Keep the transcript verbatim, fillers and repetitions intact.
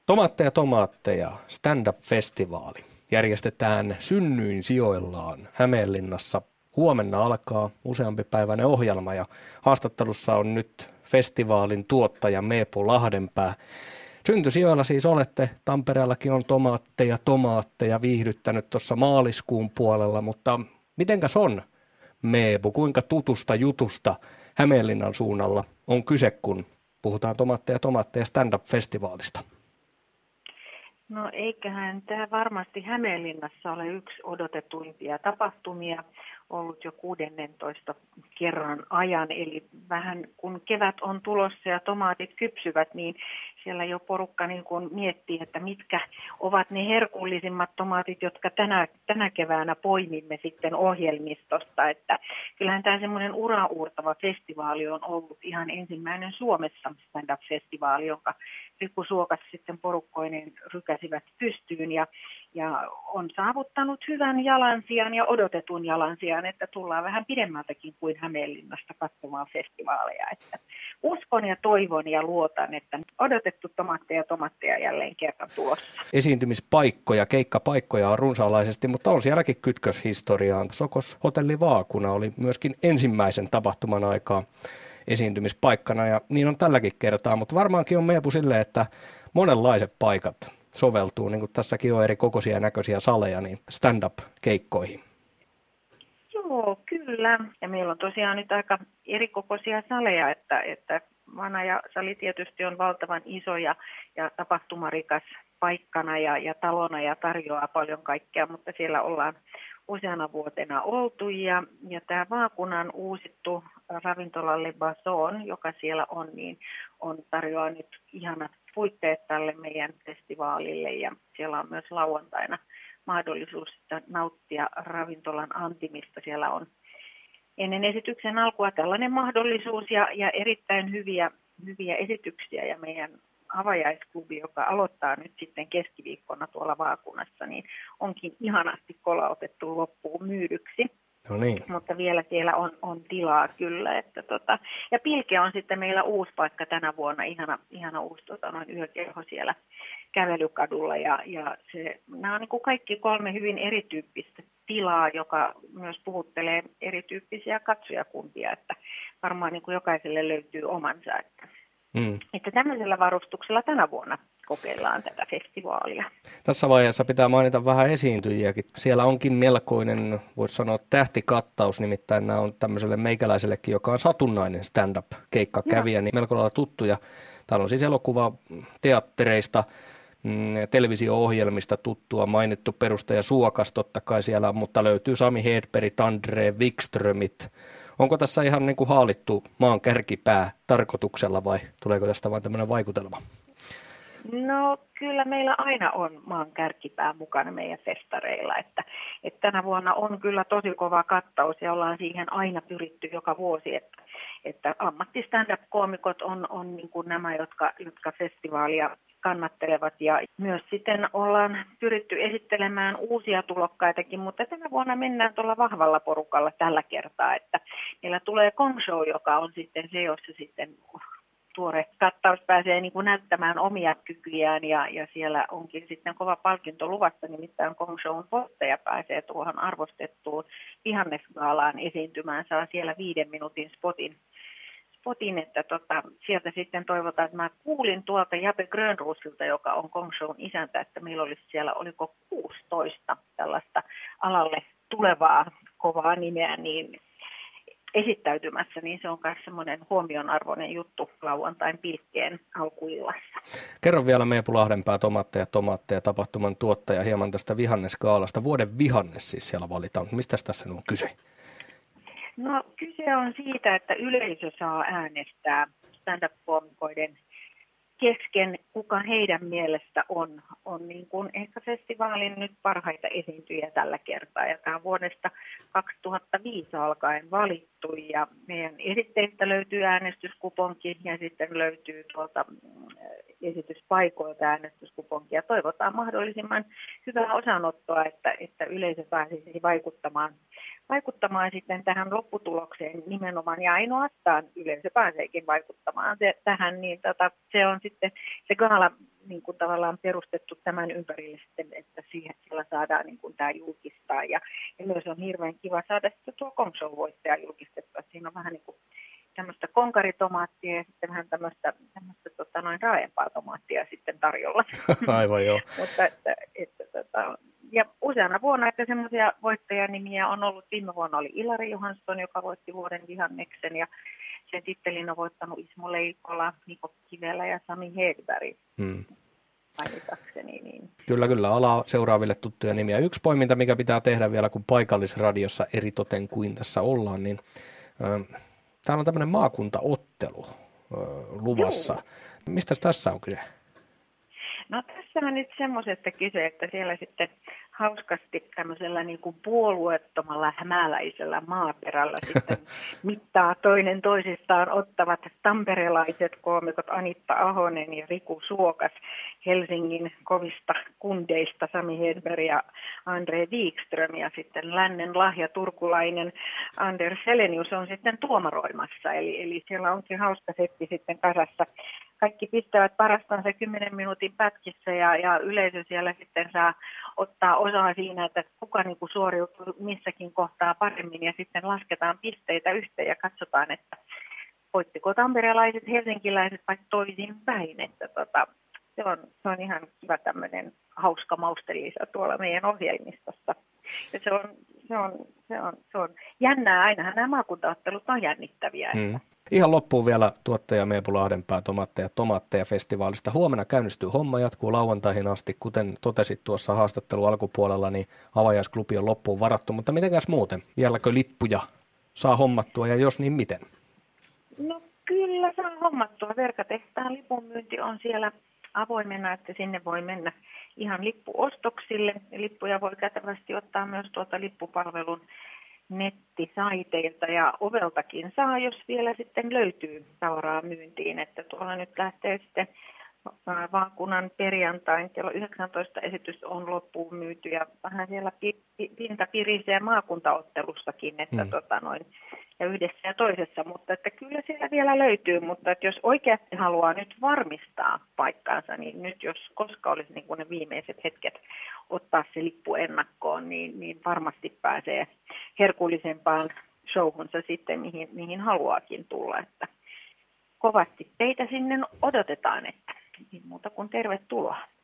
Tomaatteja, tomaatteja, stand-up-festivaali järjestetään Synnyin sijoillaan Hämeenlinnassa. Huomenna alkaa useampipäiväinen ohjelma ja haastattelussa on nyt festivaalin tuottaja Meepo Lahdenpää. Syntysijoilla siis olette, Tampereellakin on tomaatteja, tomaatteja viihdyttänyt tuossa maaliskuun puolella, mutta mitenkäs on, Meepo, kuinka tutusta jutusta Hämeenlinnan suunnalla on kyse, kun puhutaan tomaatteja, tomaatteja stand-up-festivaalista? No eiköhän tämä varmasti Hämeenlinnassa ole yksi odotetuimpia tapahtumia ollut jo kuudennentoista kerran ajan. Eli vähän kun kevät on tulossa ja tomaatit kypsyvät, niin siellä jo porukka niin kun miettii, että mitkä ovat ne herkullisimmat tomaatit, jotka tänä, tänä keväänä poimimme sitten ohjelmistosta. Että kyllähän tämä semmoinen ura-uurtava festivaali on ollut ihan ensimmäinen Suomessa stand-up-festivaali, jonka Riku Suokas sitten porukkoinen rykäsivät pystyyn ja, ja on saavuttanut hyvän jalansijan ja odotetun jalansijan, että tullaan vähän pidemmältäkin kuin Hämeenlinnasta katsomaan festivaaleja. Että uskon ja toivon ja luotan, että odotettu tomaatteja ja tomaatteja jälleen kerran tulossa. Esiintymispaikkoja, keikkapaikkoja on runsaalaisesti, mutta on sielläkin kytkös historiaan. Sokos Hotelli Vaakuna oli myöskin ensimmäisen tapahtuman aikaa esiintymispaikkana ja niin on tälläkin kertaa, mutta varmaankin on Meepu silleen, että monenlaiset paikat soveltuu, niin kuin tässäkin on eri kokoisia ja näköisiä saleja, niin stand-up-keikkoihin. Joo, kyllä. Ja meillä on tosiaan nyt aika erikokoisia saleja, että, että Vanaja-sali tietysti on valtavan iso ja, ja tapahtumarikas paikkana ja, ja talona ja tarjoaa paljon kaikkea, mutta siellä ollaan useana vuotena oltu ja, ja tämä Vaakunan uusittu ravintola Le Bason, joka siellä on, niin on tarjoaa nyt ihanat puitteet tälle meidän festivaalille ja siellä on myös lauantaina mahdollisuus nauttia ravintolan antimista. Siellä on ennen esityksen alkua tällainen mahdollisuus ja, ja erittäin hyviä, hyviä esityksiä ja meidän avajaisklubi, joka aloittaa nyt sitten keskiviikkona tuolla Vaakunassa, niin onkin ihanasti kolautettu loppuun myydyksi. No niin. Mutta vielä siellä on, on tilaa kyllä. Että tota. Ja Pilke on sitten meillä uusi paikka tänä vuonna, ihana, ihana uusi tota, noin yökerho siellä kävelykadulla. Ja, ja se, nämä on niin kuin kaikki kolme hyvin erityyppistä tilaa, joka myös puhuttelee erityyppisiä katsojakuntia, että varmaan niin kuin jokaiselle löytyy omansa. Että, mm. että tämmöisellä varustuksella tänä vuonna kokeillaan tätä festivaalia. Tässä vaiheessa pitää mainita vähän esiintyjiäkin. Siellä onkin melkoinen, voisi sanoa, tähtikattaus, nimittäin nämä on tämmöiselle meikäläisellekin, joka on satunnainen stand-up-keikkakävijä, niin melko lailla tuttuja. Täällä on siis elokuva teattereista, televisio-ohjelmista tuttua, mainittu perustaja Suokas totta kai siellä, mutta löytyy Sami Hedberg, Andre Wikströmit. Onko tässä ihan niin kuin haalittu maan kärkipää tarkoituksella vai tuleeko tästä vain tämmöinen vaikutelma? No kyllä meillä aina on maan kärkipää mukana meidän festareilla, että, että tänä vuonna on kyllä tosi kova kattaus ja ollaan siihen aina pyritty joka vuosi, että, että ammatti-stand-up-koomikot on, on niin kuin nämä, jotka, jotka festivaalia kannattelevat ja myös sitten ollaan pyritty esittelemään uusia tulokkaitakin, mutta tänä vuonna mennään tuolla vahvalla porukalla tällä kertaa, että meillä tulee Kong Show, joka on sitten se, jossa sitten tuore kattaus pääsee niin kuin näyttämään omia kykyjään ja, ja siellä onkin sitten kova palkinto luvassa, nimittäin Kong Shown voittaja pääsee tuohon arvostettuun vihannesgaalaan esiintymään, saa siellä viiden minuutin spotin, spotin että tota, sieltä sitten toivotaan, että mä kuulin tuolta Jape Grönruusilta, joka on Kong Shown isäntä, että meillä olisi siellä, oliko kuusitoista tällaista alalle tulevaa kovaa nimeä, niin esittäytymässä, niin se on myös semmoinen huomionarvoinen juttu lauantain Pilkkeen alkuillassa. Kerro vielä Meepo Lahdenpää, tomaatteja, tomaatteja, tapahtuman tuottaja, hieman tästä vihannesgaalasta. Vuoden vihannes siis siellä valitaan. Mistä tässä on kyse? No kyse on siitä, että yleisö saa äänestää stand-up-koomikoiden kesken, kuka heidän mielestä on, on niin kuin ehkä festivaalin nyt parhaita esiintyjiä tällä kertaa. Ja tämä on vuodesta kaksituhattaviisi alkaen valittu ja meidän esitteistä löytyy äänestyskuponki ja sitten löytyy tuolta esityspaikoilta äänestyskuponki. Ja toivotaan mahdollisimman hyvää osanottoa, että, että yleisö pääsisi vaikuttamaan vaikuttamaan sitten tähän lopputulokseen nimenomaan ja ainoastaan yleisö pääseekin vaikuttamaan se, tähän, niin tota, se on sitten se gaala niin kuin tavallaan perustettu tämän ympärille sitten, että siihen, siellä saadaan niin kuin tämä julkistaa. Ja, ja myös on hirveän kiva saada sitten tuo Komshow-voittaja julkistettua. Siinä on vähän niin kuin tämmöistä konkaritomaattia ja sitten vähän tämmöistä, tämmöistä tota, noin raaempaa tomaattia sitten tarjolla. Aivan joo. Mutta, että, että, tota, ja useana vuonna, että semmoisia voittajanimiä on ollut. Viime vuonna oli Ilari Johansson, joka voitti vuoden vihanneksen ja sen tittelin on voittanut Ismo Leikola, Niko Kivelä ja Sami Hedberg. Hmm. Niin. Kyllä, kyllä. Alaa seuraaville tuttuja nimiä. Yksi poiminta, mikä pitää tehdä vielä, kun paikallisradiossa eritoten kuin tässä ollaan, niin äh, täällä on tämmöinen maakuntaottelu äh, luvassa. Joo. Mistä tässä on kyse? No tässä on nyt semmoisesta kyse, että siellä sitten hauskasti tämmöisellä niin kuin puolueettomalla hämäläisellä maaperällä sitten mittaa toinen toisistaan ottavat tamperelaiset koomikot Anitta Ahonen ja Riku Suokas Helsingin kovista kundeista Sami Hedberg ja Andre Wikström ja sitten lännen lahja turkulainen Anders Selenius on sitten tuomaroimassa. Eli, eli siellä onkin hauska setti sitten kasassa. Kaikki pistävät parastansa kymmenen minuutin pätkissä ja, ja yleisö siellä sitten saa ottaa osaa siinä, että kuka niin kuin suoriutuu missäkin kohtaa paremmin ja sitten lasketaan pisteitä yhteen ja katsotaan, että voittiko tamperelaiset, helsinkiläiset vai toisinpäin. Että tota, se, on, se on ihan kiva tämmöinen hauska maustelisä tuolla meidän ohjelmistossa. Ja se on, se on, se on, se on jännää, ainahan nämä maakuntaottelut on jännittäviä. Hmm. Että ihan loppuun vielä tuottaja Meepu Lahdenpää Tomaatteja Tomaatteja -festivaalista. Huomenna käynnistyy homma, jatkuu lauantaihin asti. Kuten totesit tuossa haastattelun alkupuolella, niin avajaisklubi on loppuun varattu. Mutta mitenkäs muuten? Vieläkö lippuja saa hommattua ja jos niin miten? No kyllä saa hommattua. Verkatehtaan lipunmyynti on siellä avoimena, että sinne voi mennä ihan lippuostoksille. Lippuja voi kätevästi ottaa myös tuolta lippupalvelun nettisaiteilta ja oveltakin saa, jos vielä sitten löytyy tavaraa myyntiin, että tuolla nyt lähtee sitten vaakunan perjantain kello yhdeksäntoista esitys on loppuun myyty ja vähän siellä pinta pirisee maakuntaottelussakin, että mm. tota noin, ja yhdessä ja toisessa, mutta että kyllä siellä vielä löytyy, mutta että jos oikeasti haluaa nyt varmistaa paikkaansa, niin nyt jos koska olisi niin kuin ne viimeiset hetket ottaa se lippu ennakkoon, niin, niin varmasti pääsee herkullisempaan showhunsa sitten, mihin, mihin haluaakin tulla, että kovasti teitä sinne odotetaan, että niin muuta kuin tervetuloa.